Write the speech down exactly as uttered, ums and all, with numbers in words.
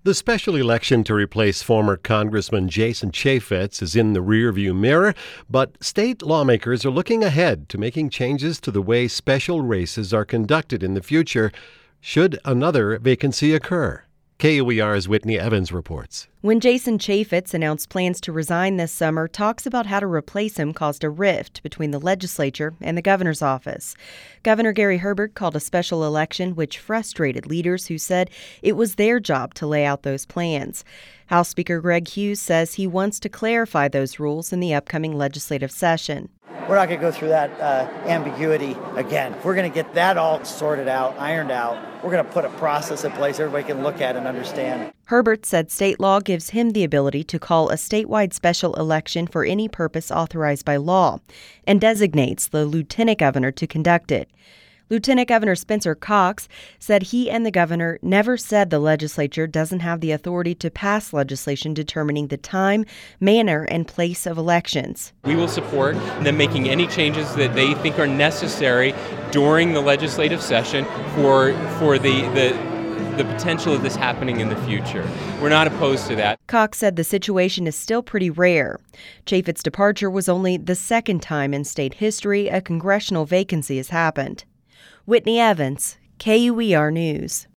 The special election to replace former Congressman Jason Chaffetz is in the rearview mirror, but state lawmakers are looking ahead to making changes to the way special races are conducted in the future, should another vacancy occur. K U E R's Whitney Evans reports. When Jason Chaffetz announced plans to resign this summer, talks about how to replace him caused a rift between the legislature and the governor's office. Governor Gary Herbert called a special election, which frustrated leaders who said it was their job to lay out those plans. House Speaker Greg Hughes says he wants to clarify those rules in the upcoming legislative session. We're not going to go through that uh, ambiguity again. We're going to get that all sorted out, ironed out. We're going to put a process in place everybody can look at and understand. Herbert said state law gives him the ability to call a statewide special election for any purpose authorized by law and designates the lieutenant governor to conduct it. Lieutenant Governor Spencer Cox said he and the governor never said the legislature doesn't have the authority to pass legislation determining the time, manner, and place of elections. We will support them making any changes that they think are necessary during the legislative session for for the the the potential of this happening in the future. We're not opposed to that. Cox said the situation is still pretty rare. Chaffetz's departure was only the second time in state history a congressional vacancy has happened. Whitney Evans, K U E R News.